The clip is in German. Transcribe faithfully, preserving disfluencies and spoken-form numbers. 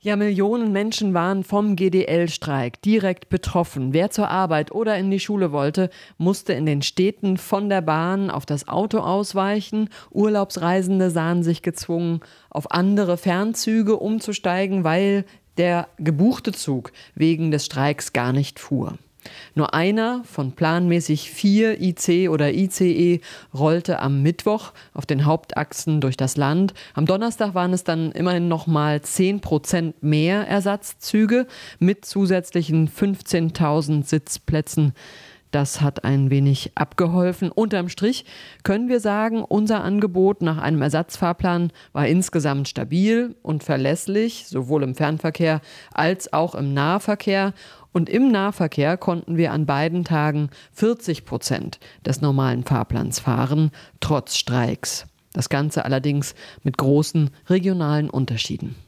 Ja, Millionen Menschen waren vom G D L-Streik direkt betroffen. Wer zur Arbeit oder in die Schule wollte, musste in den Städten von der Bahn auf das Auto ausweichen. Urlaubsreisende sahen sich gezwungen, auf andere Fernzüge umzusteigen, weil der gebuchte Zug wegen des Streiks gar nicht fuhr. Nur einer von planmäßig vier I C oder I C E rollte am Mittwoch auf den Hauptachsen durch das Land. Am Donnerstag waren es dann immerhin noch mal zehn Prozent mehr Ersatzzüge mit zusätzlichen fünfzehntausend Sitzplätzen. Das hat ein wenig abgeholfen. Unterm Strich können wir sagen, unser Angebot nach einem Ersatzfahrplan war insgesamt stabil und verlässlich, sowohl im Fernverkehr als auch im Nahverkehr. Und im Nahverkehr konnten wir an beiden Tagen vierzig Prozent des normalen Fahrplans fahren, trotz Streiks. Das Ganze allerdings mit großen regionalen Unterschieden.